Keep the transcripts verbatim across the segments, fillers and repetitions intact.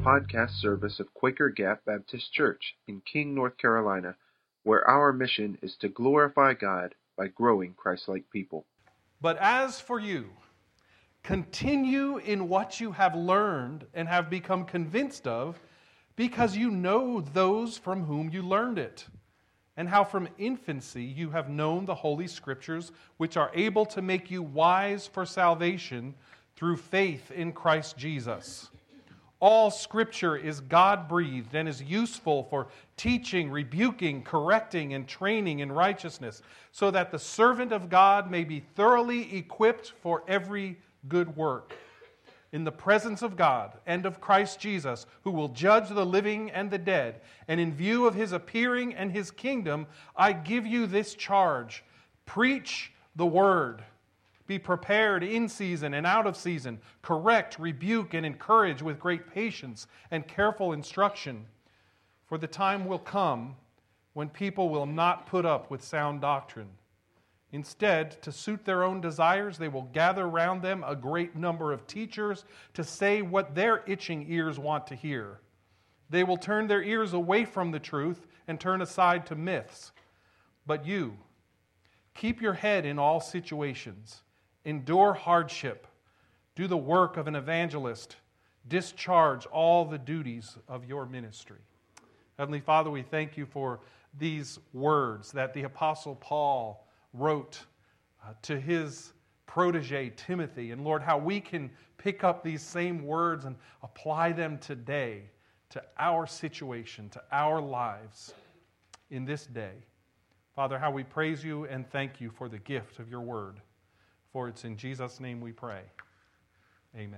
podcast service of Quaker Gap Baptist Church in King, North Carolina, where our mission is to glorify God by growing Christ-like people. But as for you, continue in what you have learned and have become convinced of, because you know those from whom you learned it, and how from infancy you have known the Holy Scriptures, which are able to make you wise for salvation through faith in Christ Jesus. All Scripture is God-breathed and is useful for teaching, rebuking, correcting, and training in righteousness, so that the servant of God may be thoroughly equipped for every good work. In the presence of God and of Christ Jesus, who will judge the living and the dead, and in view of His appearing and His kingdom, I give you this charge: preach the word. Be prepared in season and out of season. Correct, rebuke, and encourage with great patience and careful instruction. For the time will come when people will not put up with sound doctrine. Instead, to suit their own desires, they will gather round them a great number of teachers to say what their itching ears want to hear. They will turn their ears away from the truth and turn aside to myths. But you, keep your head in all situations. Endure hardship. Do the work of an evangelist. Discharge all the duties of your ministry. Heavenly Father, we thank you for these words that the Apostle Paul wrote uh, to his protege Timothy. And Lord, how we can pick up these same words and apply them today to our situation, to our lives in this day. Father, how we praise you and thank you for the gift of your word. For it's in Jesus' name we pray. Amen.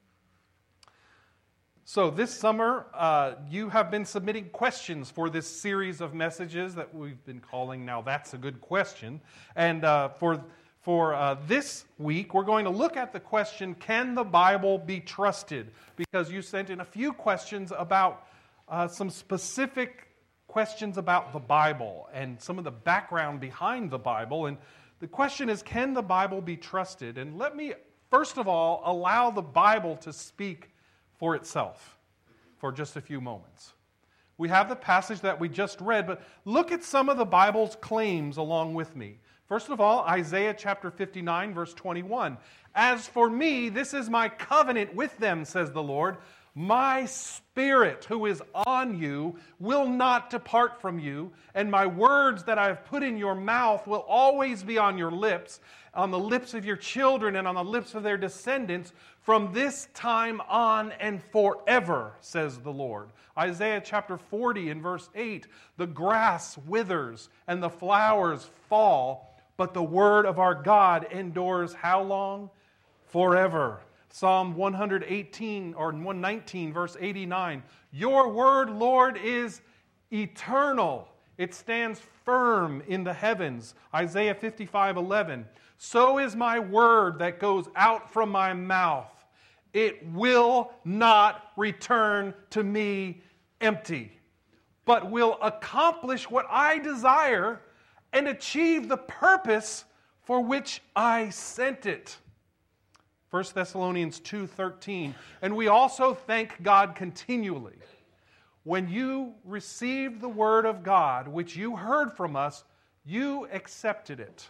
So this summer, uh, you have been submitting questions for this series of messages that we've been calling Now That's a Good Question. And uh, for, for uh, this week, we're going to look at the question, can the Bible be trusted? Because you sent in a few questions about uh, some specific questions about the Bible and some of the background behind the Bible. And the question is, can the Bible be trusted? And let me, first of all, allow the Bible to speak for itself for just a few moments. We have the passage that we just read, but look at some of the Bible's claims along with me. First of all, Isaiah chapter fifty-nine, verse twenty-one. As for me, this is my covenant with them, says the Lord. My Spirit who is on you will not depart from you, and my words that I have put in your mouth will always be on your lips, on the lips of your children and on the lips of their descendants, from this time on and forever, says the Lord. Isaiah chapter forty and verse eight, the grass withers and the flowers fall, but the word of our God endures how long? Forever. Psalm one eighteen or one nineteen, verse eighty-nine. Your word, Lord, is eternal. It stands firm in the heavens. Isaiah fifty-five eleven. So is my word that goes out from my mouth. It will not return to me empty, but will accomplish what I desire and achieve the purpose for which I sent it. First Thessalonians two thirteen. And we also thank God continually. When you received the word of God, which you heard from us, you accepted it,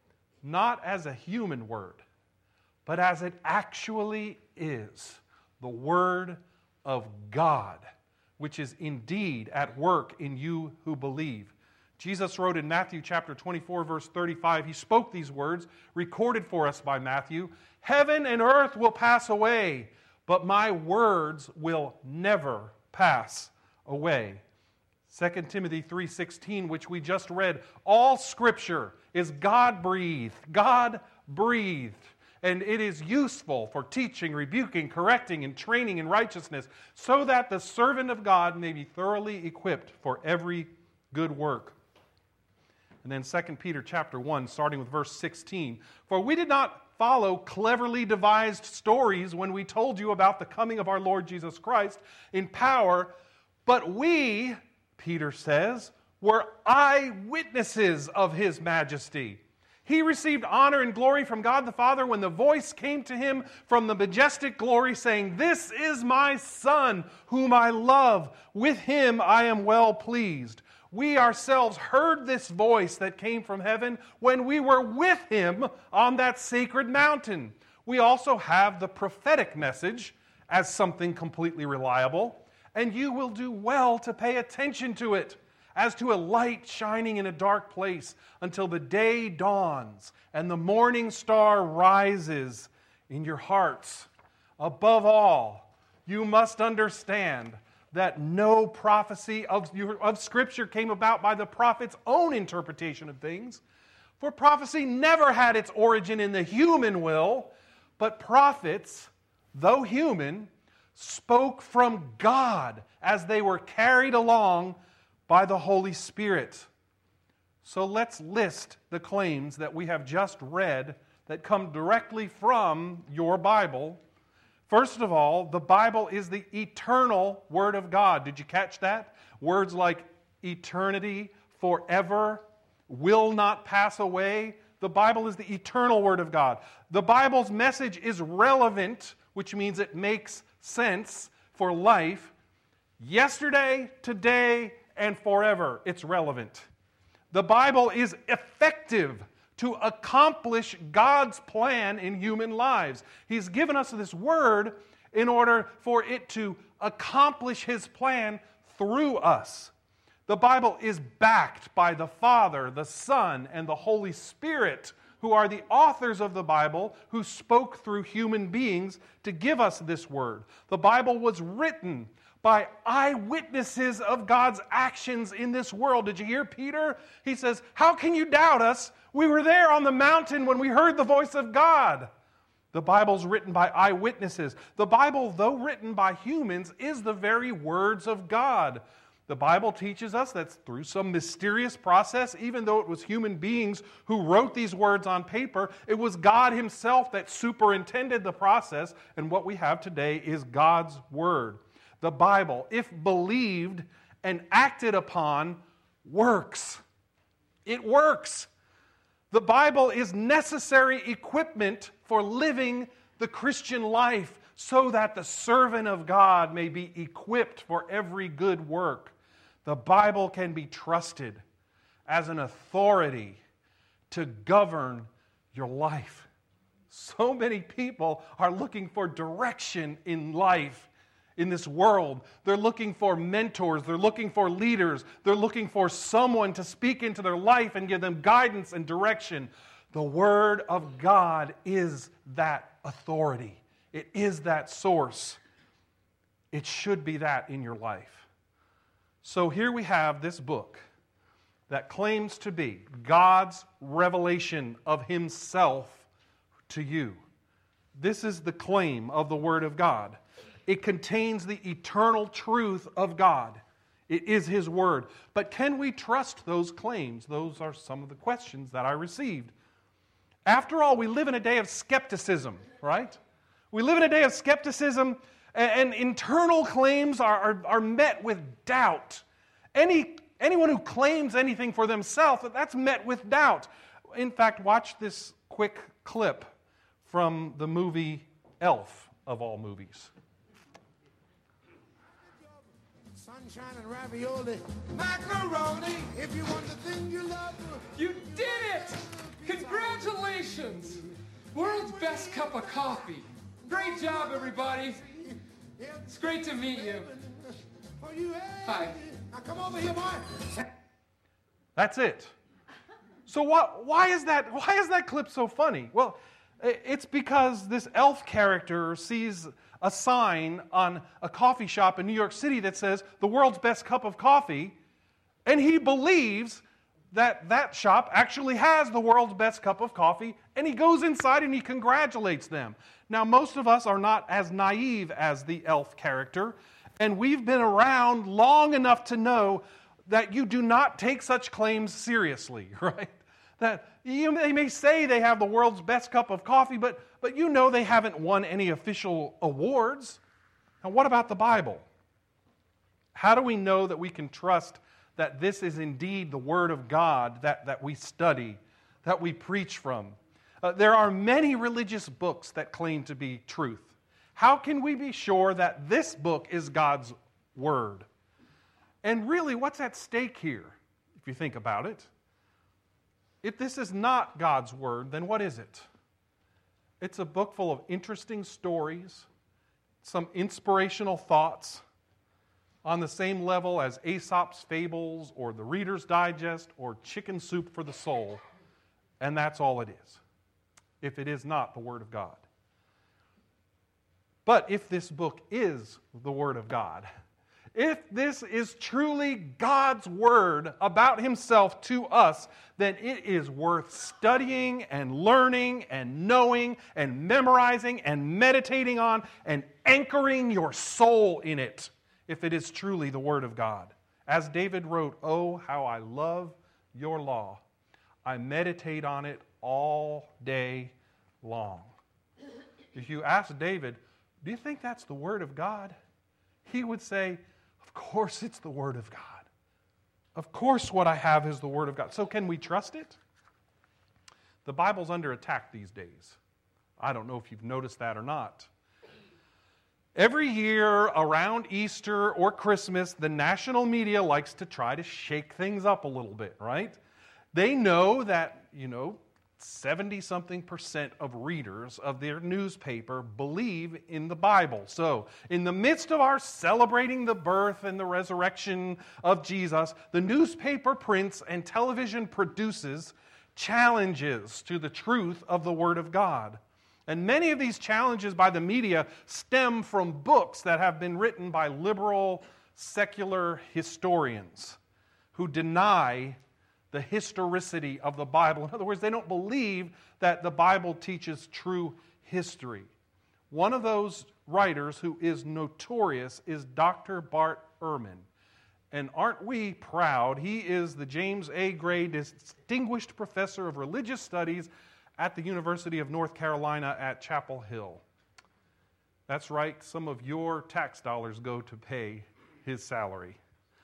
not as a human word, but as it actually is, the word of God, which is indeed at work in you who believe. Jesus wrote in Matthew chapter twenty-four, verse thirty-five, he spoke these words, recorded for us by Matthew, heaven and earth will pass away, but my words will never pass away. Second Timothy three sixteen, which we just read, all Scripture is God-breathed, God-breathed, and it is useful for teaching, rebuking, correcting, and training in righteousness, so that the servant of God may be thoroughly equipped for every good work. And then Second Peter chapter one, starting with verse sixteen, for we did not follow cleverly devised stories when we told you about the coming of our Lord Jesus Christ in power, but we, Peter says, were eyewitnesses of His majesty. He received honor and glory from God the Father when the voice came to him from the majestic glory saying, "This is my Son, whom I love. With him I am well pleased." We ourselves heard this voice that came from heaven when we were with him on that sacred mountain. We also have the prophetic message as something completely reliable, and you will do well to pay attention to it, as to a light shining in a dark place until the day dawns and the morning star rises in your hearts. Above all, you must understand that no prophecy of, of Scripture came about by the prophet's own interpretation of things, for prophecy never had its origin in the human will, but prophets, though human, spoke from God as they were carried along by the Holy Spirit. So let's list the claims that we have just read that come directly from your Bible. First of all, the Bible is the eternal Word of God. Did you catch that? Words like eternity, forever, will not pass away. The Bible is the eternal Word of God. The Bible's message is relevant, which means it makes sense for life. Yesterday, today, and forever, it's relevant. The Bible is effective to accomplish God's plan in human lives. He's given us this word in order for it to accomplish His plan through us. The Bible is backed by the Father, the Son, and the Holy Spirit, who are the authors of the Bible, who spoke through human beings to give us this word. The Bible was written by eyewitnesses of God's actions in this world. Did you hear Peter? He says, "How can you doubt us? We were there on the mountain when we heard the voice of God." The Bible's written by eyewitnesses. The Bible, though written by humans, is the very words of God. The Bible teaches us that through some mysterious process, even though it was human beings who wrote these words on paper, it was God Himself that superintended the process, and what we have today is God's Word. The Bible, if believed and acted upon, works. It works. The Bible is necessary equipment for living the Christian life so that the servant of God may be equipped for every good work. The Bible can be trusted as an authority to govern your life. So many people are looking for direction in life. In this world, they're looking for mentors, they're looking for leaders, they're looking for someone to speak into their life and give them guidance and direction. The Word of God is that authority. It is that source. It should be that in your life. So here we have this book that claims to be God's revelation of Himself to you. This is the claim of the Word of God. It contains the eternal truth of God. It is His Word. But can we trust those claims? Those are some of the questions that I received. After all, we live in a day of skepticism, right? We live in a day of skepticism, and, and internal claims are, are, are met with doubt. Any, anyone who claims anything for themselves, that's met with doubt. In fact, watch this quick clip from the movie Elf, of all movies. Sunshine and ravioli, macaroni, if you want the thing you love. You did it! Congratulations! World's best cup of coffee. Great job, everybody. It's great to meet you. Hi. Now come over here, boy. That's it. So what, why is that, why is that clip so funny? Well, it's because this elf character sees a sign on a coffee shop in New York City that says the world's best cup of coffee, and he believes that that shop actually has the world's best cup of coffee, and he goes inside and he congratulates them. Now, most of us are not as naive as the elf character, and we've been around long enough to know that you do not take such claims seriously, right? That you, they may say they have the world's best cup of coffee, but, but you know they haven't won any official awards. Now, what about the Bible? How do we know that we can trust that this is indeed the Word of God that, that we study, that we preach from. Uh, there are many religious books that claim to be truth. How can we be sure that this book is God's Word? And really, what's at stake here, if you think about it? If this is not God's Word, then what is it? It's a book full of interesting stories, some inspirational thoughts, on the same level as Aesop's Fables or the Reader's Digest or Chicken Soup for the Soul. And that's all it is, if it is not the Word of God. But if this book is the Word of God, if this is truly God's Word about Himself to us, then it is worth studying and learning and knowing and memorizing and meditating on and anchoring your soul in it, if it is truly the Word of God. As David wrote, "Oh, how I love your law. I meditate on it all day long." If you ask David, do you think that's the Word of God? He would say, of course it's the Word of God. Of course what I have is the Word of God. So can we trust it? The Bible's under attack these days. I don't know if you've noticed that or not. Every year around Easter or Christmas, the national media likes to try to shake things up a little bit, right? They know that, you know, seventy-something percent of readers of their newspaper believe in the Bible. So, in the midst of our celebrating the birth and the resurrection of Jesus, the newspaper prints and television produces challenges to the truth of the Word of God. And many of these challenges by the media stem from books that have been written by liberal, secular historians who deny the historicity of the Bible. In other words, they don't believe that the Bible teaches true history. One of those writers who is notorious is Doctor Bart Ehrman. And aren't we proud? He is the James A. Gray Distinguished Professor of Religious Studies at the University of North Carolina at Chapel Hill. That's right, some of your tax dollars go to pay his salary.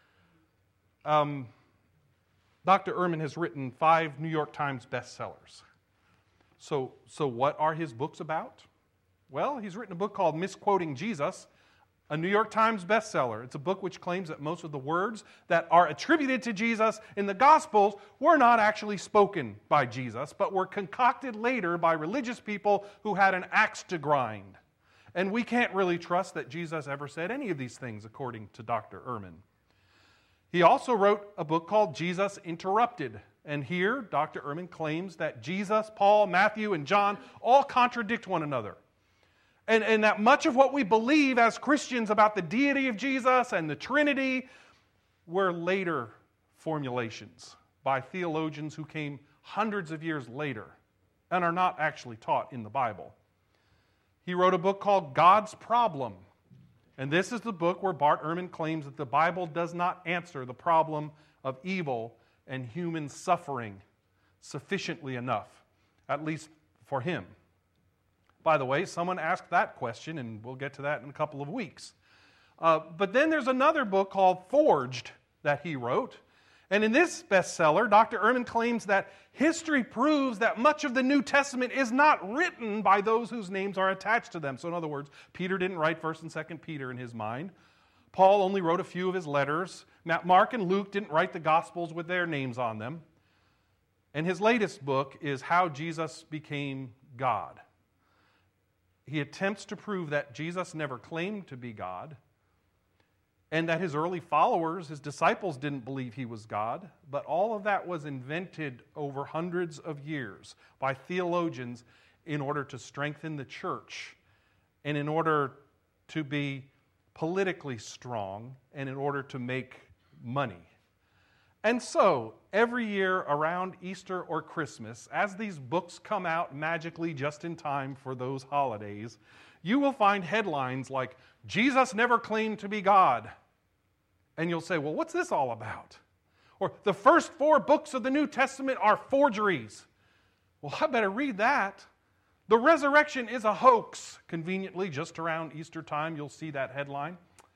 Um, Doctor Ehrman has written five New York Times bestsellers. So, so what are his books about? Well, he's written a book called Misquoting Jesus, a New York Times bestseller. It's a book which claims that most of the words that are attributed to Jesus in the Gospels were not actually spoken by Jesus, but were concocted later by religious people who had an axe to grind. And we can't really trust that Jesus ever said any of these things, according to Doctor Ehrman. He also wrote a book called Jesus Interrupted. And here, Doctor Ehrman claims that Jesus, Paul, Matthew, and John all contradict one another. And, and that much of what we believe as Christians about the deity of Jesus and the Trinity were later formulations by theologians who came hundreds of years later and are not actually taught in the Bible. He wrote a book called God's Problem. And this is the book where Bart Ehrman claims that the Bible does not answer the problem of evil and human suffering sufficiently enough, at least for him. By the way, someone asked that question, and we'll get to that in a couple of weeks. Uh, but then there's another book called Forged that he wrote. And in this bestseller, Doctor Ehrman claims that history proves that much of the New Testament is not written by those whose names are attached to them. So in other words, Peter didn't write First and Second Peter in his mind. Paul only wrote a few of his letters. Mark and Luke didn't write the Gospels with their names on them. And his latest book is How Jesus Became God. He attempts to prove that Jesus never claimed to be God, and that his early followers, his disciples, didn't believe he was God, but all of that was invented over hundreds of years by theologians in order to strengthen the church and in order to be politically strong and in order to make money. And so, every year around Easter or Christmas, as these books come out magically just in time for those holidays, you will find headlines like, Jesus never claimed to be God. And you'll say, well, what's this all about? Or, the first four books of the New Testament are forgeries. Well, I better read that. The resurrection is a hoax. Conveniently, just around Easter time, you'll see that headline.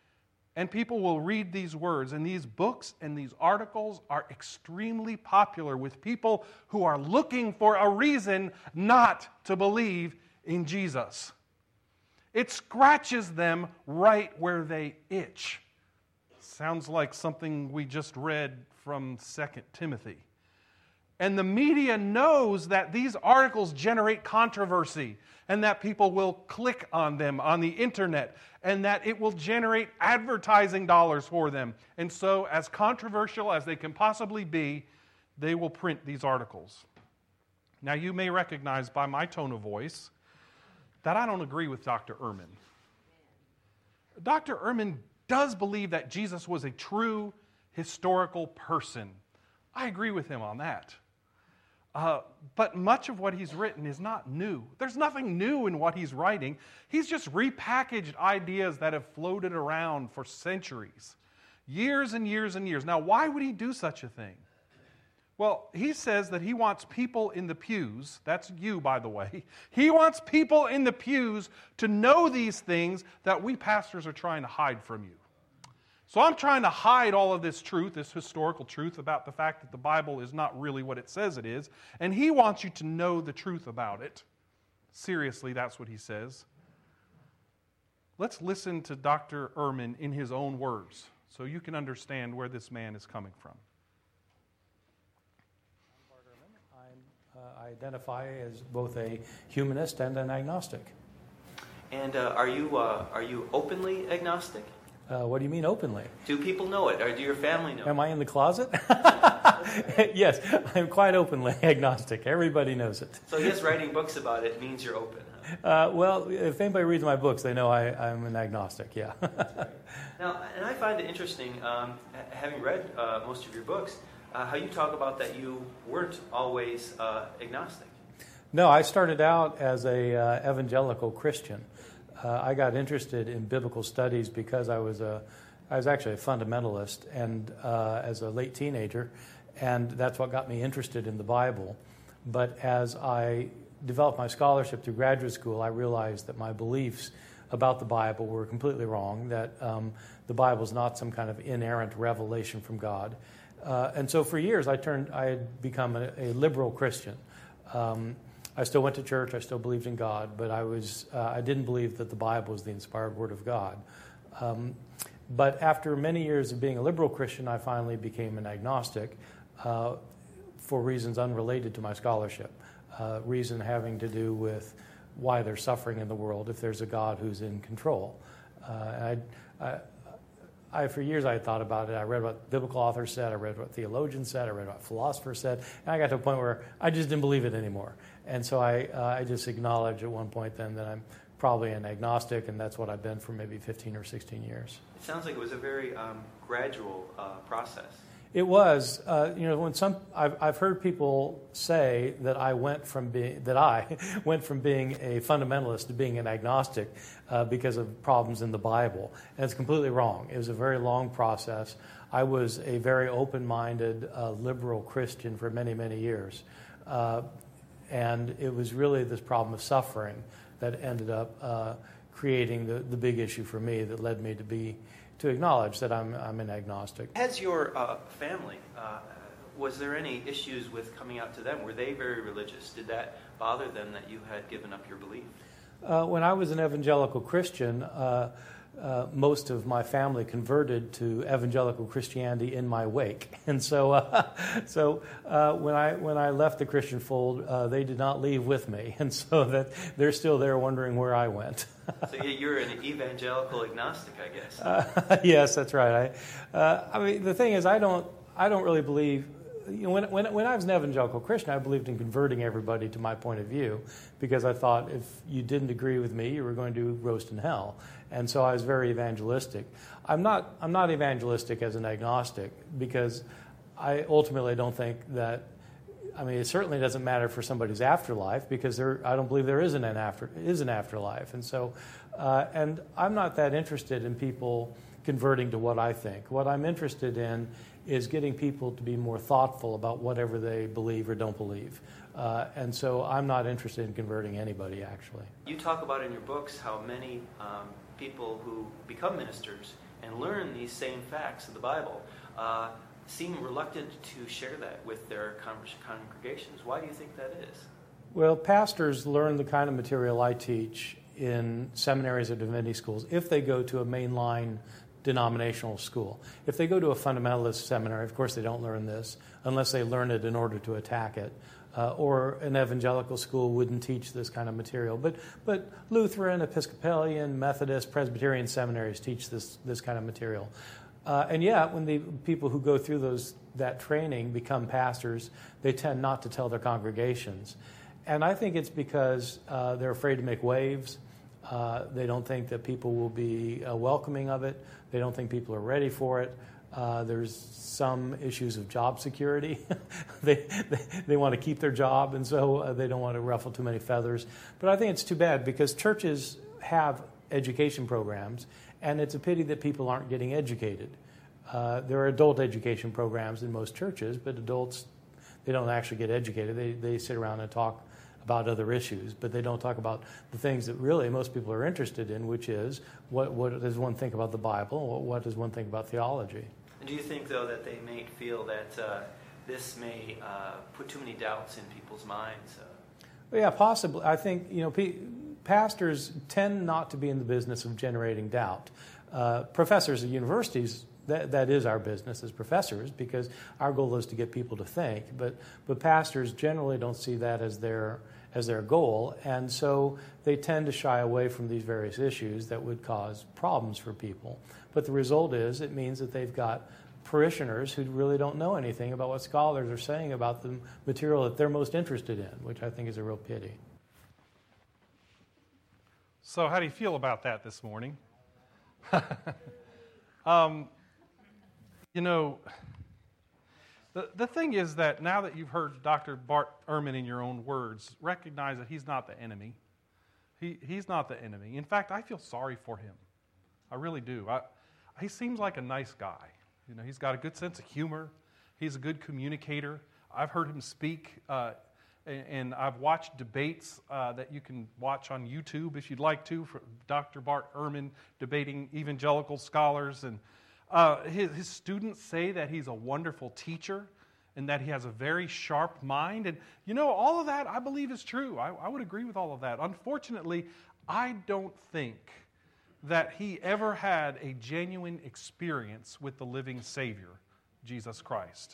And people will read these words, and these books and these articles are extremely popular with people who are looking for a reason not to believe in Jesus. It scratches them right where they itch. Sounds like something we just read from Second Timothy. And the media knows that these articles generate controversy and that people will click on them on the internet and that it will generate advertising dollars for them. And so, as controversial as they can possibly be, they will print these articles. Now, you may recognize by my tone of voice that I don't agree with Doctor Ehrman. Doctor Ehrman does believe that Jesus was a true historical person. I agree with him on that. Uh, but much of what he's written is not new. There's nothing new in what he's writing. He's just repackaged ideas that have floated around for centuries, years and years and years. Now, why would he do such a thing? Well, he says that he wants people in the pews, that's you, by the way, he wants people in the pews to know these things that we pastors are trying to hide from you. So I'm trying to hide all of this truth, this historical truth about the fact that the Bible is not really what it says it is, and he wants you to know the truth about it. Seriously, that's what he says. Let's listen to Doctor Ehrman in his own words so you can understand where this man is coming from. I'm Bart Ehrman. I uh, identify as both a humanist and an agnostic. And uh, are you uh, are you openly agnostic? Uh, what do you mean openly? Do people know it, or do your family know it? Am I in the closet? Yes, I'm quite openly agnostic. Everybody knows it. So I guess writing books about it means you're open, huh? Uh, well, if anybody reads my books, they know I, I'm an agnostic, yeah. Now, and I find it interesting, um, having read uh, most of your books, uh, how you talk about that you weren't always uh, agnostic. No, I started out as a uh, evangelical Christian. Uh, I got interested in biblical studies because I was a, I was actually a fundamentalist, and uh, as a late teenager, and that's what got me interested in the Bible. But as I developed my scholarship through graduate school, I realized that my beliefs about the Bible were completely wrong. That um, the Bible is not some kind of inerrant revelation from God, uh, and so for years I turned, I had become a, a liberal Christian. Um, I still went to church. I still believed in God, but I was uh, I didn't believe that the Bible was the inspired Word of God. Um, but after many years of being a liberal Christian, I finally became an agnostic uh, for reasons unrelated to my scholarship. Uh, reason having to do with why there's suffering in the world if there's a God who's in control. Uh, I, I, I, for years I had thought about it. I read what biblical authors said. I read what theologians said. I read what philosophers said. And I got to a point where I just didn't believe it anymore. And so I, uh, I just acknowledged at one point then that I'm probably an agnostic, and that's what I've been for maybe fifteen or sixteen years. It sounds like it was a very um, gradual uh, process. It was, uh, you know, when some I've, I've heard people say that I went from being that I went from being a fundamentalist to being an agnostic uh, because of problems in the Bible, and it's completely wrong. It was a very long process. I was a very open-minded, uh, liberal Christian for many, many years, uh, and it was really this problem of suffering that ended up uh, creating the, the big issue for me that led me to be. To acknowledge that I'm I'm an agnostic. As your uh, family, uh, was there any issues with coming out to them? Were they very religious? Did that bother them that you had given up your belief? Uh, when I was an evangelical Christian, uh, uh, most of my family converted to evangelical Christianity in my wake, and so uh, so uh, when I when I left the Christian fold, uh, they did not leave with me, and so that they're still there wondering where I went. So you're an evangelical agnostic, I guess. Uh, yes, that's right. I, uh, I mean, the thing is, I don't, I don't really believe. You know, when, when when I was an evangelical Christian, I believed in converting everybody to my point of view, because I thought if you didn't agree with me, you were going to roast in hell, and so I was very evangelistic. I'm not, I'm not evangelistic as an agnostic, because I ultimately don't think that. I mean, it certainly doesn't matter for somebody's afterlife, because there, I don't believe there is an after is an afterlife, and so, uh, and I'm not that interested in people converting to what I think. What I'm interested in is getting people to be more thoughtful about whatever they believe or don't believe, uh, and so I'm not interested in converting anybody. Actually, you talk about in your books how many um, people who become ministers and learn these same facts of the Bible uh, seem reluctant to share that with their con- congregations. Why do you think that is? Well, pastors learn the kind of material I teach in seminaries or divinity schools if they go to a mainline denominational school. If they go to a fundamentalist seminary, of course they don't learn this unless they learn it in order to attack it. Uh, or an evangelical school wouldn't teach this kind of material. But but Lutheran, Episcopalian, Methodist, Presbyterian seminaries teach this this kind of material. Uh, and yet, when the people who go through those that training become pastors, they tend not to tell their congregations. And I think it's because uh, they're afraid to make waves. Uh, they don't think that people will be uh, welcoming of it. They don't think people are ready for it. Uh, there's some issues of job security. they, they they want to keep their job, and so uh, they don't want to ruffle too many feathers. But I think it's too bad because churches have education programs, and it's a pity that people aren't getting educated. Uh, there are adult education programs in most churches, but adults, they don't actually get educated. They they sit around and talk about other issues, but they don't talk about the things that really most people are interested in, which is what what does one think about the Bible, what, what does one think about theology. And do you think, though, that they may feel that uh, this may uh, put too many doubts in people's minds? Uh, well, yeah, possibly. I think, you know, p- pastors tend not to be in the business of generating doubt. Uh, professors at universities, that, that is our business as professors, because our goal is to get people to think. But but pastors generally don't see that as their as their goal, and so they tend to shy away from these various issues that would cause problems for people. But the result is it means that they've got parishioners who really don't know anything about what scholars are saying about the material that they're most interested in, which I think is a real pity. So how do you feel about that this morning? um, you know, the, the thing is that now that you've heard Doctor Bart Ehrman in your own words, recognize that he's not the enemy. He, he's not the enemy. In fact, I feel sorry for him. I really do. I, he seems like a nice guy. You know, he's got a good sense of humor. He's a good communicator. I've heard him speak, uh, and, and I've watched debates uh, that you can watch on YouTube if you'd like to, for Doctor Bart Ehrman debating evangelical scholars. And uh, his, his students say that he's a wonderful teacher and that he has a very sharp mind. And, you know, all of that I believe is true. I, I would agree with all of that. Unfortunately, I don't think that he ever had a genuine experience with the living Savior, Jesus Christ.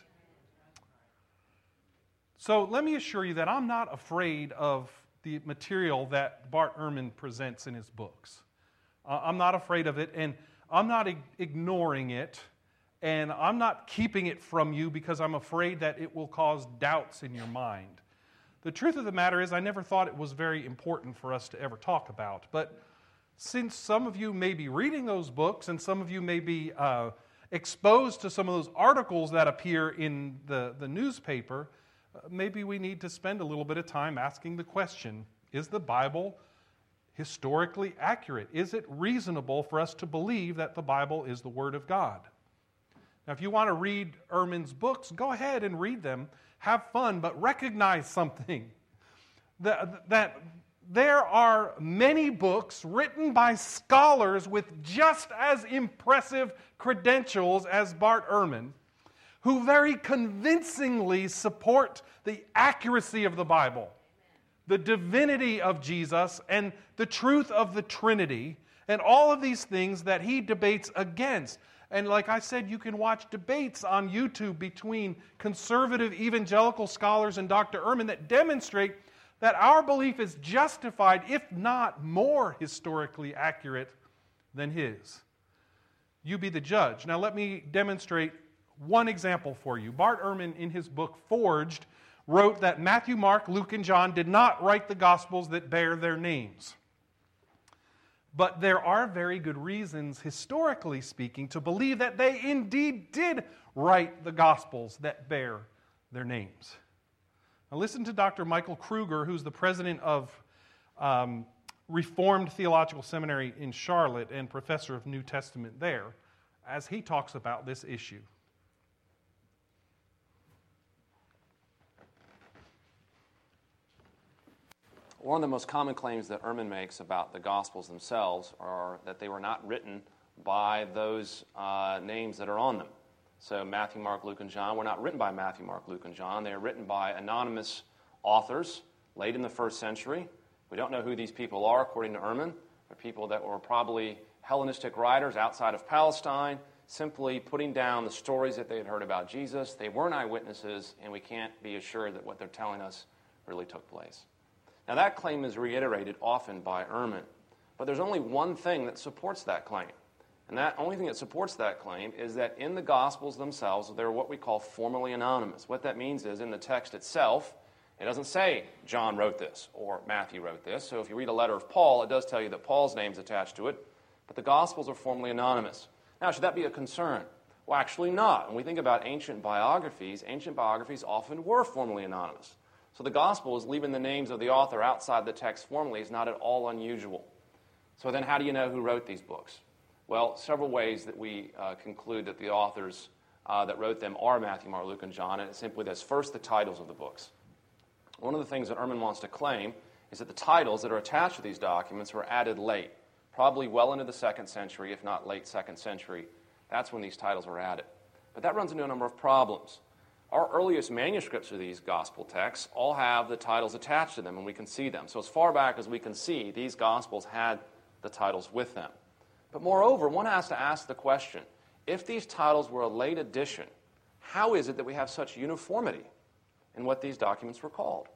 So let me assure you that I'm not afraid of the material that Bart Ehrman presents in his books. Uh, I'm not afraid of it, and I'm not ig- ignoring it, and I'm not keeping it from you because I'm afraid that it will cause doubts in your mind. The truth of the matter is I never thought it was very important for us to ever talk about, but since some of you may be reading those books and some of you may be uh, exposed to some of those articles that appear in the, the newspaper, uh, maybe we need to spend a little bit of time asking the question, is the Bible historically accurate? Is it reasonable for us to believe that the Bible is the Word of God? Now, if you want to read Ehrman's books, go ahead and read them. Have fun, but recognize something. That, that there are many books written by scholars with just as impressive credentials as Bart Ehrman, who very convincingly support the accuracy of the Bible, the divinity of Jesus, and the truth of the Trinity, and all of these things that he debates against. And like I said, you can watch debates on YouTube between conservative evangelical scholars and Doctor Ehrman that demonstrate that our belief is justified, if not more historically accurate than his. You be the judge. Now let me demonstrate one example for you. Bart Ehrman, in his book Forged, wrote that Matthew, Mark, Luke, and John did not write the Gospels that bear their names. But there are very good reasons, historically speaking, to believe that they indeed did write the Gospels that bear their names. Now listen to Doctor Michael Kruger, who's the president of um, Reformed Theological Seminary in Charlotte and professor of New Testament there, as he talks about this issue. One of the most common claims that Ehrman makes about the Gospels themselves are that they were not written by those uh, names that are on them. So Matthew, Mark, Luke, and John were not written by Matthew, Mark, Luke, and John. They are written by anonymous authors late in the first century. We don't know who these people are, according to Ehrman. They're people that were probably Hellenistic writers outside of Palestine, simply putting down the stories that they had heard about Jesus. They weren't eyewitnesses, and we can't be assured that what they're telling us really took place. Now, that claim is reiterated often by Ehrman, but there's only one thing that supports that claim. And that only thing that supports that claim is that in the Gospels themselves, they're what we call formally anonymous. What that means is in the text itself, it doesn't say John wrote this or Matthew wrote this. So if you read a letter of Paul, it does tell you that Paul's name's attached to it, but the Gospels are formally anonymous. Now, should that be a concern? Well, actually not. When we think about ancient biographies, ancient biographies often were formally anonymous. So the Gospels, leaving the names of the author outside the text formally, is not at all unusual. So then how do you know who wrote these books? Well, several ways that we uh, conclude that the authors uh, that wrote them are Matthew, Mark, Luke, and John, and it's simply this. First, the titles of the books. One of the things that Ehrman wants to claim is that the titles that are attached to these documents were added late, probably well into the second century, if not late second century. That's when these titles were added. But that runs into a number of problems. Our earliest manuscripts of these gospel texts all have the titles attached to them, and we can see them. So as far back as we can see, these gospels had the titles with them. But moreover, one has to ask the question, if these titles were a late addition, how is it that we have such uniformity in what these documents were called?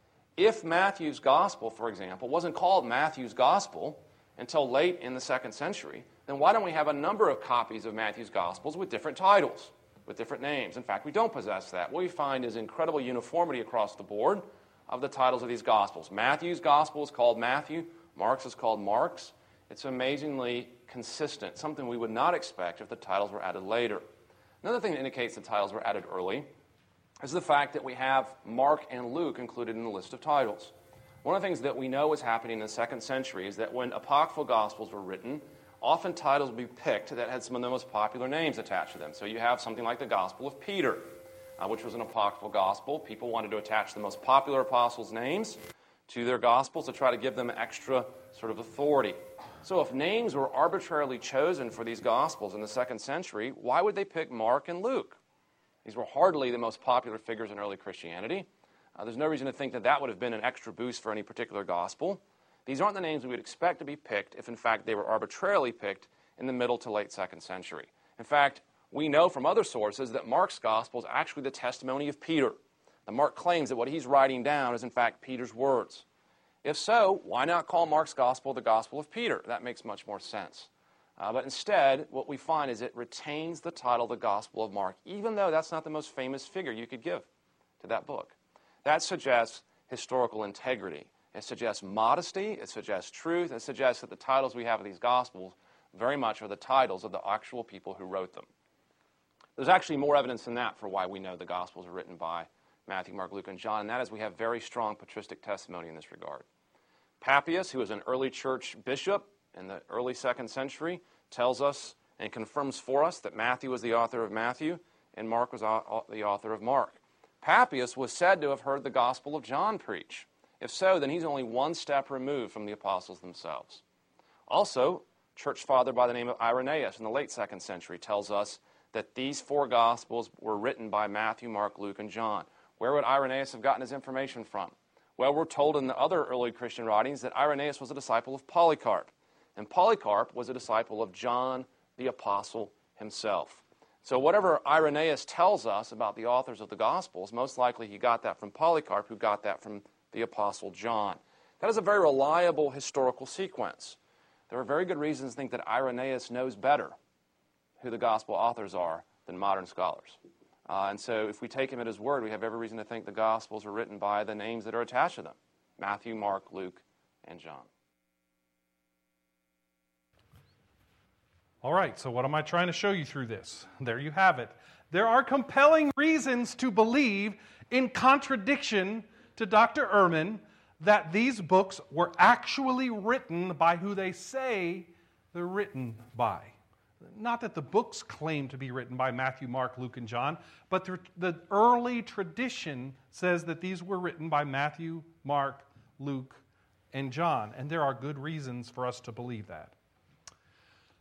If Matthew's gospel, for example, wasn't called Matthew's gospel until late in the second century, then why don't we have a number of copies of Matthew's gospels with different titles, with different names? In fact, we don't possess that. What we find is incredible uniformity across the board of the titles of these gospels. Matthew's gospel is called Matthew. Mark's is called Mark's. It's amazingly consistent, something we would not expect if the titles were added later. Another thing that indicates the titles were added early is the fact that we have Mark and Luke included in the list of titles. One of the things that we know was happening in the second century is that when apocryphal gospels were written, often titles would be picked that had some of the most popular names attached to them. So you have something like the Gospel of Peter, uh, which was an apocryphal gospel. People wanted to attach the most popular apostles' names to their gospels to try to give them extra sort of authority. So if names were arbitrarily chosen for these gospels in the second century, why would they pick Mark and Luke? These were hardly the most popular figures in early Christianity. Uh, there's no reason to think that that would have been an extra boost for any particular gospel. These aren't the names we would expect to be picked if, in fact, they were arbitrarily picked in the middle to late second century. In fact, we know from other sources that Mark's gospel is actually the testimony of Peter. Now, Mark claims that what he's writing down is, in fact, Peter's words. If so, why not call Mark's gospel the Gospel of Peter? That makes much more sense. Uh, but instead, what we find is it retains the title, the Gospel of Mark, even though that's not the most famous figure you could give to that book. That suggests historical integrity. It suggests modesty. It suggests truth. It suggests that the titles we have of these Gospels very much are the titles of the actual people who wrote them. There's actually more evidence than that for why we know the Gospels are written by Matthew, Mark, Luke, and John, and that is we have very strong patristic testimony in this regard. Papias, who was an early church bishop in the early second century, tells us and confirms for us that Matthew was the author of Matthew and Mark was the author of Mark. Papias was said to have heard the Gospel of John preach. If so, then he's only one step removed from the apostles themselves. Also, church father by the name of Irenaeus in the late second century tells us that these four Gospels were written by Matthew, Mark, Luke, and John. Where would Irenaeus have gotten his information from? Well, we're told in the other early Christian writings that Irenaeus was a disciple of Polycarp, and Polycarp was a disciple of John the Apostle himself. So whatever Irenaeus tells us about the authors of the Gospels, most likely he got that from Polycarp, who got that from the Apostle John. That is a very reliable historical sequence. There are very good reasons to think that Irenaeus knows better who the Gospel authors are than modern scholars. Uh, and so if we take him at his word, we have every reason to think the Gospels are written by the names that are attached to them: Matthew, Mark, Luke, and John. All right, so what am I trying to show you through this? There you have it. There are compelling reasons to believe, in contradiction to Doctor Ehrman, that these books were actually written by who they say they're written by. Not that the books claim to be written by Matthew, Mark, Luke, and John, but the, the early tradition says that these were written by Matthew, Mark, Luke, and John. And there are good reasons for us to believe that.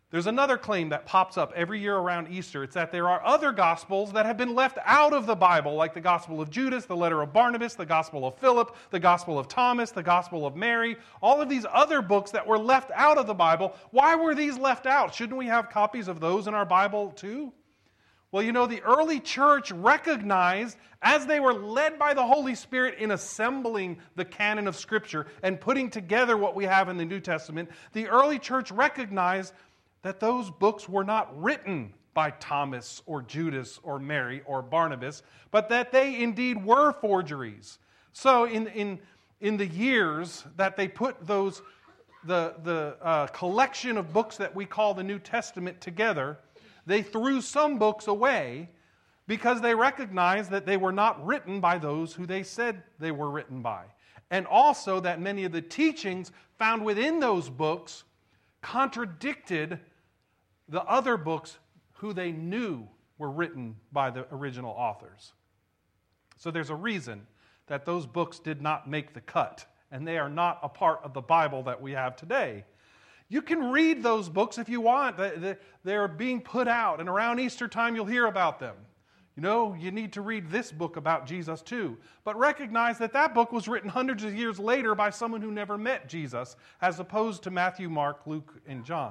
There's another claim that pops up every year around Easter. It's that there are other Gospels that have been left out of the Bible, like the Gospel of Judas, the letter of Barnabas, the Gospel of Philip, the Gospel of Thomas, the Gospel of Mary, all of these other books that were left out of the Bible. Why were these left out? Shouldn't we have copies of those in our Bible too? Well, you know, the early church recognized, as they were led by the Holy Spirit in assembling the canon of Scripture and putting together what we have in the New Testament, the early church recognized that those books were not written by Thomas or Judas or Mary or Barnabas, but that they indeed were forgeries. So in in in the years that they put those the the uh, collection of books that we call the New Testament together, they threw some books away because they recognized that they were not written by those who they said they were written by, and also that many of the teachings found within those books contradicted the other books who they knew were written by the original authors. So there's a reason that those books did not make the cut, and they are not a part of the Bible that we have today. You can read those books if you want. They're being put out, and around Easter time you'll hear about them. You know, you need to read this book about Jesus too. But recognize that that book was written hundreds of years later by someone who never met Jesus, as opposed to Matthew, Mark, Luke, and John.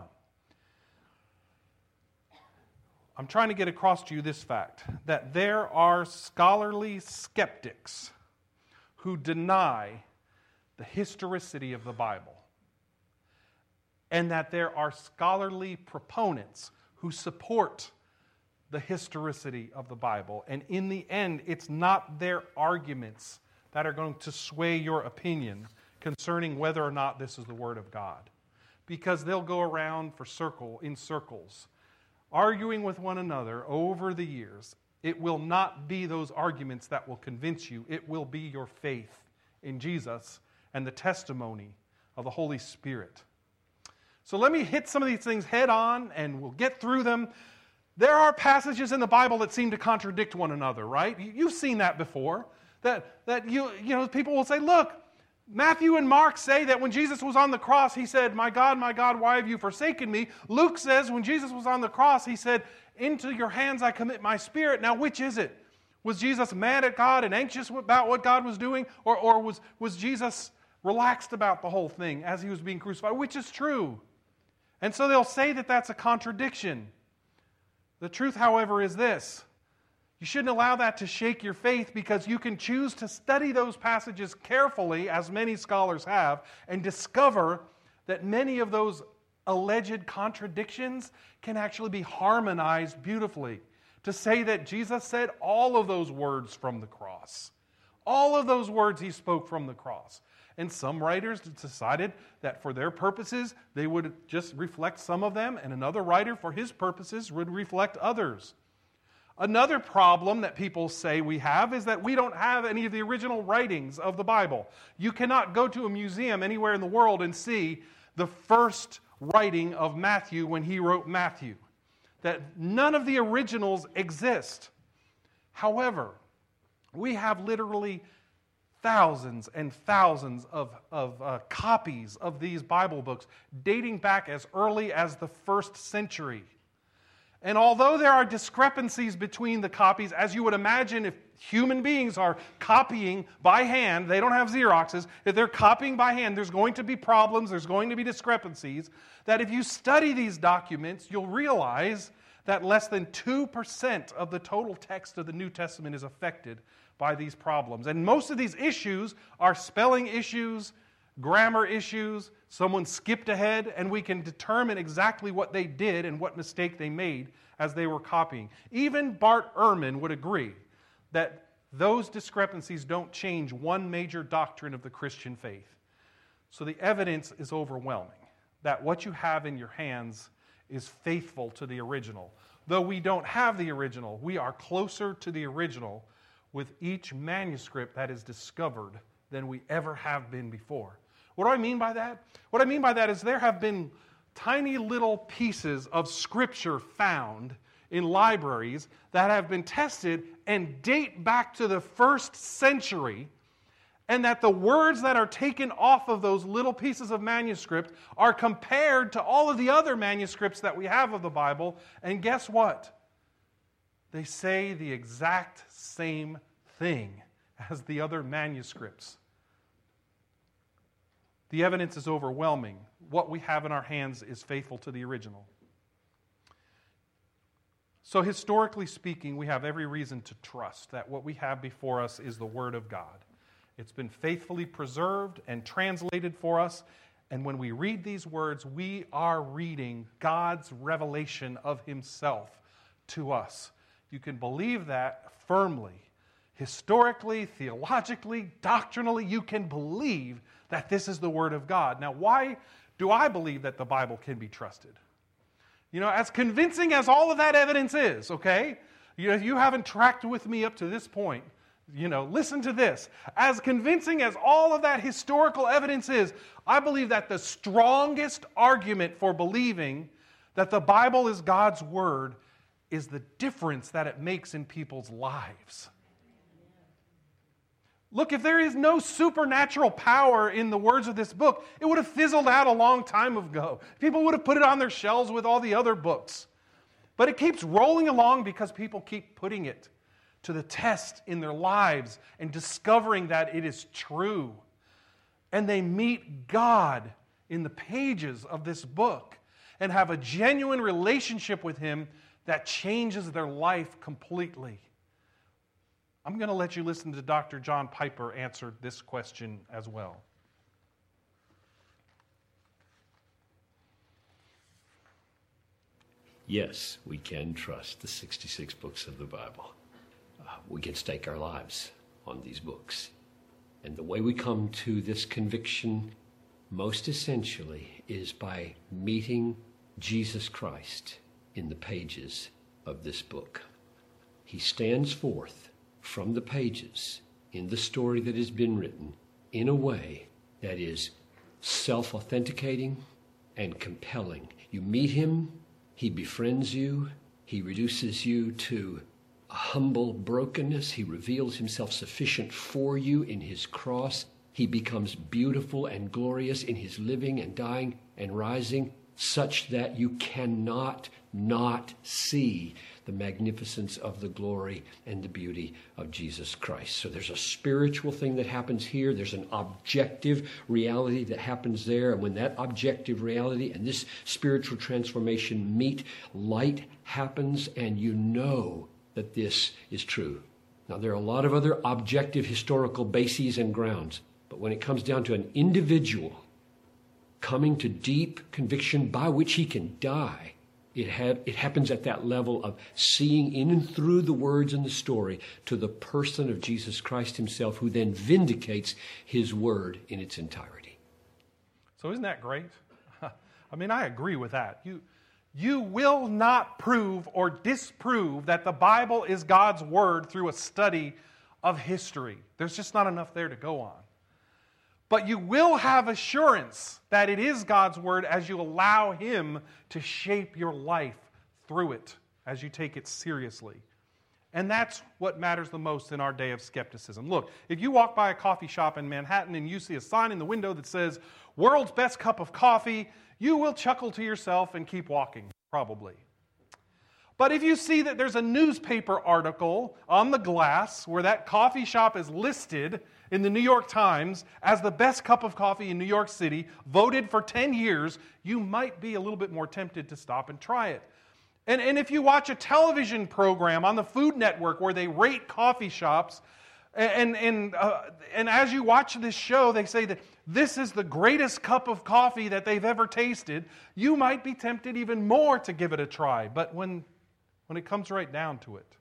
I'm trying to get across to you this fact, that there are scholarly skeptics who deny the historicity of the Bible, and that there are scholarly proponents who support the historicity of the Bible. And in the end, it's not their arguments that are going to sway your opinion concerning whether or not this is the Word of God, because they'll go around for circle in circles, arguing with one another over the years. It will not be those arguments that will convince you. It will be your faith in Jesus and the testimony of the Holy Spirit. So let me hit some of these things head on, and we'll get through them. There are passages in the Bible that seem to contradict one another, right? You've seen that before. That, that you, you know, people will say, look, Matthew and Mark say that when Jesus was on the cross, he said, "My God, my God, why have you forsaken me?" Luke says when Jesus was on the cross, he said, "Into your hands I commit my spirit." Now, which is it? Was Jesus mad at God and anxious about what God was doing? Or, or was, was Jesus relaxed about the whole thing as he was being crucified? Which is true? And so they'll say that that's a contradiction. The truth, however, is this. You shouldn't allow that to shake your faith, because you can choose to study those passages carefully, as many scholars have, and discover that many of those alleged contradictions can actually be harmonized beautifully. To say that Jesus said all of those words from the cross. All of those words he spoke from the cross. And some writers decided that for their purposes, they would just reflect some of them, and another writer, for his purposes, would reflect others. Another problem that people say we have is that we don't have any of the original writings of the Bible. You cannot go to a museum anywhere in the world and see the first writing of Matthew when he wrote Matthew. That none of the originals exist. However, we have literally thousands and thousands of, of uh, copies of these Bible books dating back as early as the first century. And although there are discrepancies between the copies, as you would imagine if human beings are copying by hand, they don't have Xeroxes, if they're copying by hand, there's going to be problems, there's going to be discrepancies, that if you study these documents, you'll realize that less than two percent of the total text of the New Testament is affected by these problems. And most of these issues are spelling issues, grammar issues. Someone skipped ahead, and we can determine exactly what they did and what mistake they made as they were copying. Even Bart Ehrman would agree that those discrepancies don't change one major doctrine of the Christian faith. So the evidence is overwhelming that what you have in your hands is faithful to the original. Though we don't have the original, we are closer to the original with each manuscript that is discovered than we ever have been before. What do I mean by that? What I mean by that is there have been tiny little pieces of Scripture found in libraries that have been tested and date back to the first century, and that the words that are taken off of those little pieces of manuscript are compared to all of the other manuscripts that we have of the Bible, and guess what? They say the exact same thing as the other manuscripts. The evidence is overwhelming. What we have in our hands is faithful to the original. So historically speaking, we have every reason to trust that what we have before us is the Word of God. It's been faithfully preserved and translated for us, and when we read these words, we are reading God's revelation of Himself to us. You can believe that firmly. Historically, theologically, doctrinally, you can believe that this is the Word of God. Now, why do I believe that the Bible can be trusted? You know, as convincing as all of that evidence is, okay? You know, if you haven't tracked with me up to this point, you know, listen to this. As convincing as all of that historical evidence is, I believe that the strongest argument for believing that the Bible is God's Word is the difference that it makes in people's lives. Look, if there is no supernatural power in the words of this book, it would have fizzled out a long time ago. People would have put it on their shelves with all the other books. But it keeps rolling along because people keep putting it to the test in their lives and discovering that it is true. And they meet God in the pages of this book and have a genuine relationship with Him that changes their life completely. I'm going to let you listen to Doctor John Piper answer this question as well. Yes, we can trust the sixty-six books of the Bible. Uh, we can stake our lives on these books. And the way we come to this conviction, most essentially, is by meeting Jesus Christ in the pages of this book. He stands forth from the pages in the story that has been written in a way that is self-authenticating and compelling. You meet Him, He befriends you, He reduces you to a humble brokenness. He reveals Himself sufficient for you in His cross. He becomes beautiful and glorious in His living and dying and rising, such that you cannot not see the magnificence of the glory and the beauty of Jesus Christ. So there's a spiritual thing that happens here. There's an objective reality that happens there. And when that objective reality and this spiritual transformation meet, light happens, and you know that this is true. Now, there are a lot of other objective historical bases and grounds, but when it comes down to an individual coming to deep conviction by which he can die, It, ha- it happens at that level of seeing in and through the words in the story to the person of Jesus Christ Himself, who then vindicates His word in its entirety. So isn't that great? I mean, I agree with that. You, you will not prove or disprove that the Bible is God's word through a study of history. There's just not enough there to go on. But you will have assurance that it is God's word as you allow Him to shape your life through it, as you take it seriously. And that's what matters the most in our day of skepticism. Look, if you walk by a coffee shop in Manhattan and you see a sign in the window that says, "World's Best Cup of Coffee," you will chuckle to yourself and keep walking, probably. But if you see that there's a newspaper article on the glass where that coffee shop is listed in the New York Times as the best cup of coffee in New York City, voted for ten years, you might be a little bit more tempted to stop and try it. And, and if you watch a television program on the Food Network where they rate coffee shops, and, and, uh, and as you watch this show, they say that this is the greatest cup of coffee that they've ever tasted, you might be tempted even more to give it a try. But when, when it comes right down to it,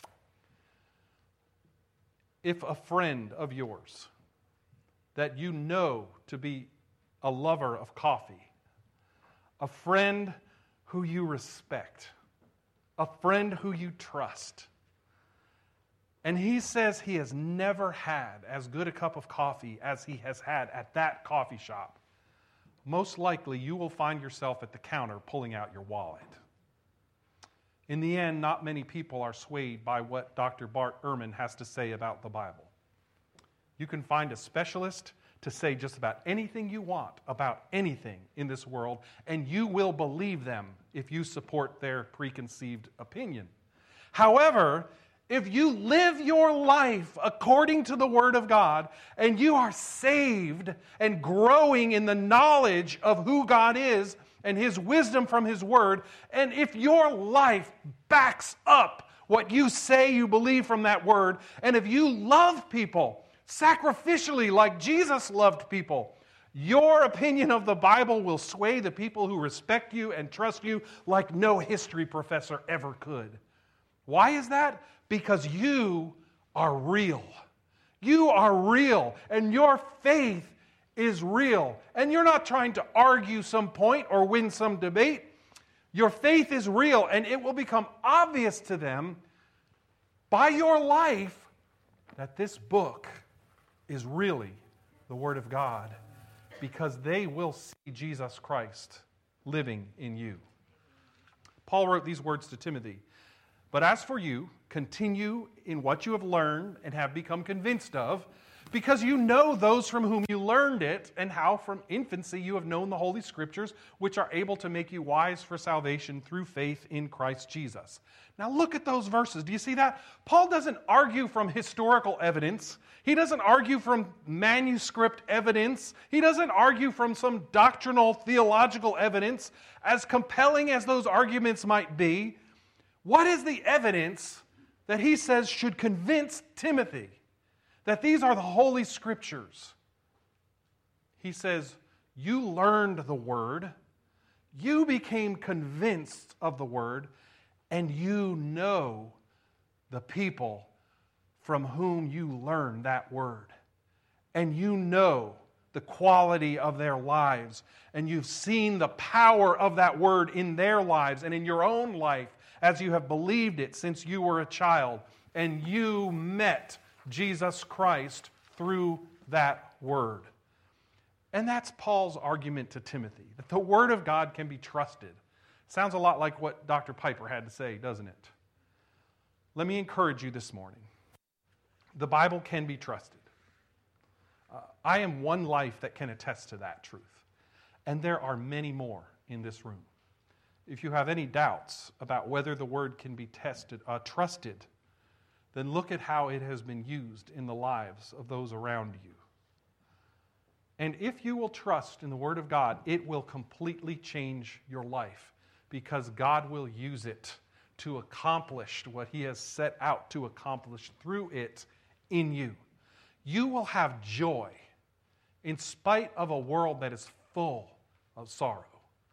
if a friend of yours that you know to be a lover of coffee, a friend who you respect, a friend who you trust, and he says he has never had as good a cup of coffee as he has had at that coffee shop, most likely you will find yourself at the counter pulling out your wallet. In the end, not many people are swayed by what Doctor Bart Ehrman has to say about the Bible. You can find a specialist to say just about anything you want about anything in this world, and you will believe them if you support their preconceived opinion. However, if you live your life according to the Word of God, and you are saved and growing in the knowledge of who God is and His wisdom from His Word, and if your life backs up what you say you believe from that Word, and if you love people sacrificially like Jesus loved people, your opinion of the Bible will sway the people who respect you and trust you like no history professor ever could. Why is that? Because you are real. You are real, and your faith is real. And you're not trying to argue some point or win some debate. Your faith is real, and it will become obvious to them by your life that this book is really the Word of God, because they will see Jesus Christ living in you. Paul wrote these words to Timothy, "But as for you, continue in what you have learned and have become convinced of, because you know those from whom you learned it, and how from infancy you have known the Holy Scriptures, which are able to make you wise for salvation through faith in Christ Jesus." Now look at those verses. Do you see that? Paul doesn't argue from historical evidence. He doesn't argue from manuscript evidence. He doesn't argue from some doctrinal, theological evidence. As compelling as those arguments might be, what is the evidence that he says should convince Timothy that these are the Holy Scriptures? He says, you learned the Word, you became convinced of the Word, and you know the people from whom you learned that Word. And you know the quality of their lives, and you've seen the power of that Word in their lives and in your own life as you have believed it since you were a child, and you met Jesus Christ through that Word. And that's Paul's argument to Timothy, that the Word of God can be trusted. Sounds a lot like what Doctor Piper had to say, doesn't it? Let me encourage you this morning. The Bible can be trusted. Uh, I am one life that can attest to that truth. And there are many more in this room. If you have any doubts about whether the Word can be tested, uh, trusted, then look at how it has been used in the lives of those around you. And if you will trust in the Word of God, it will completely change your life, because God will use it to accomplish what He has set out to accomplish through it in you. You will have joy in spite of a world that is full of sorrow.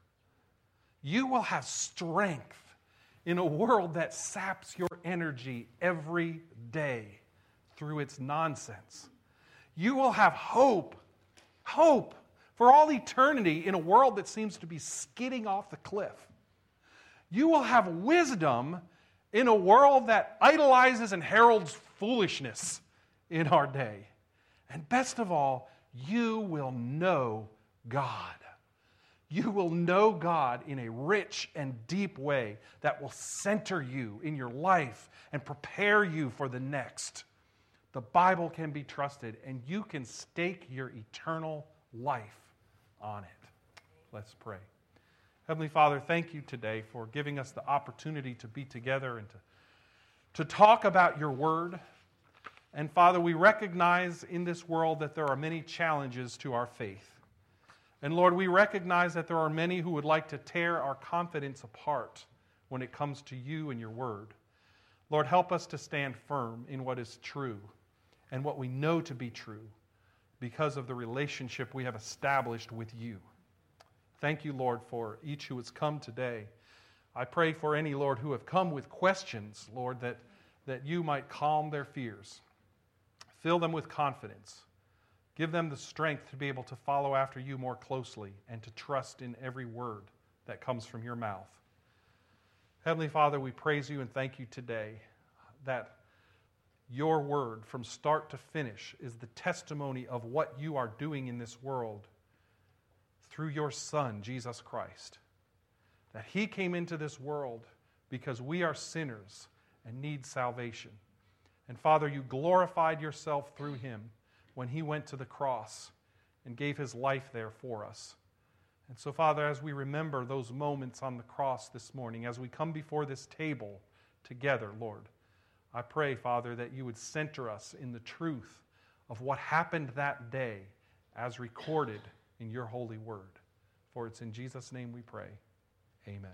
You will have strength in a world that saps your energy every day through its nonsense. You will have hope, hope for all eternity in a world that seems to be skidding off the cliff. You will have wisdom in a world that idolizes and heralds foolishness in our day. And best of all, you will know God. You will know God in a rich and deep way that will center you in your life and prepare you for the next. The Bible can be trusted, and you can stake your eternal life on it. Let's pray. Heavenly Father, thank you today for giving us the opportunity to be together and to, to talk about your Word. And Father, we recognize in this world that there are many challenges to our faith. And Lord, we recognize that there are many who would like to tear our confidence apart when it comes to you and your Word. Lord, help us to stand firm in what is true and what we know to be true because of the relationship we have established with you. Thank you, Lord, for each who has come today. I pray for any, Lord, who have come with questions, Lord, that, that you might calm their fears. Fill them with confidence. Give them the strength to be able to follow after you more closely and to trust in every word that comes from your mouth. Heavenly Father, we praise you and thank you today that your word from start to finish is the testimony of what you are doing in this world through your Son, Jesus Christ. That He came into this world because we are sinners and need salvation. And Father, you glorified yourself through Him when he went to the cross and gave his life there for us. And so, Father, as we remember those moments on the cross this morning, as we come before this table together, Lord, I pray, Father, that you would center us in the truth of what happened that day as recorded in your holy word. For it's in Jesus' name we pray. Amen.